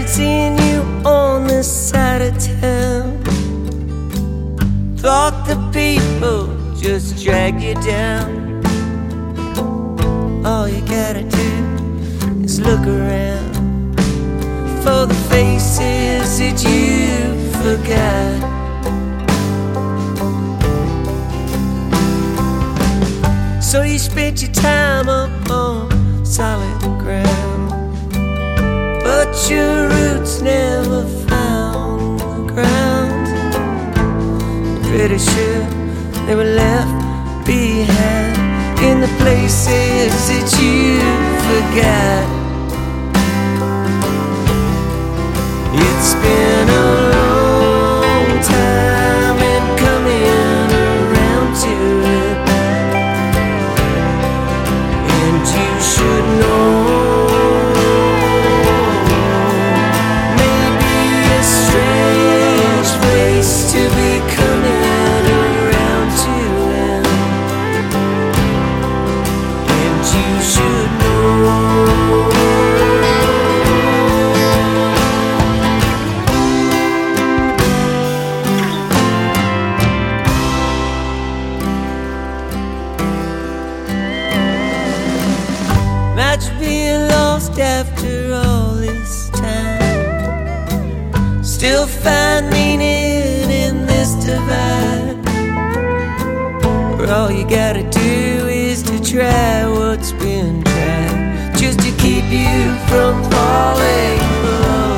seeing you on this side of town. Thought the people just drag you down. All you gotta do is look around for the faces that you forgot. So you spent your time up on solid ground, but your roots never found the ground. Pretty sure they were left behind in the places that you forgot. It's been a long time in coming around to it, and you should know. Maybe a strange place to be coming around to it, and you should know. Imagine being lost after all this time, still find meaning in this divide, where all you gotta do is to try what's been tried, just to keep you from falling below.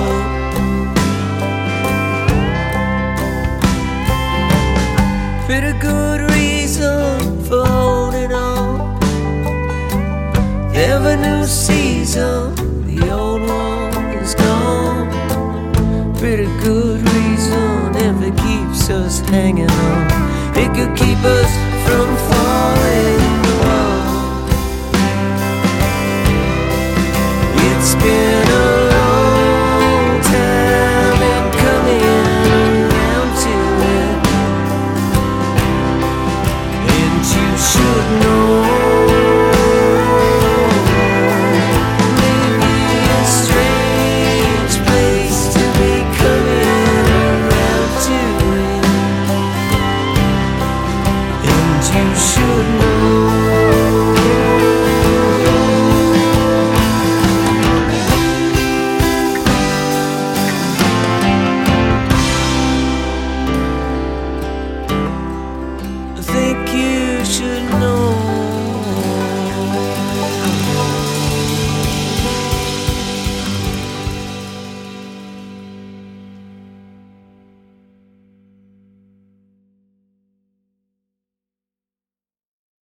Pretty good reason for holding on. Every new season, the old one is gone. Pretty good reason if it keeps us hanging on. It could keep us from falling alone. It's been a long time in coming around to it, and you should know. You should know.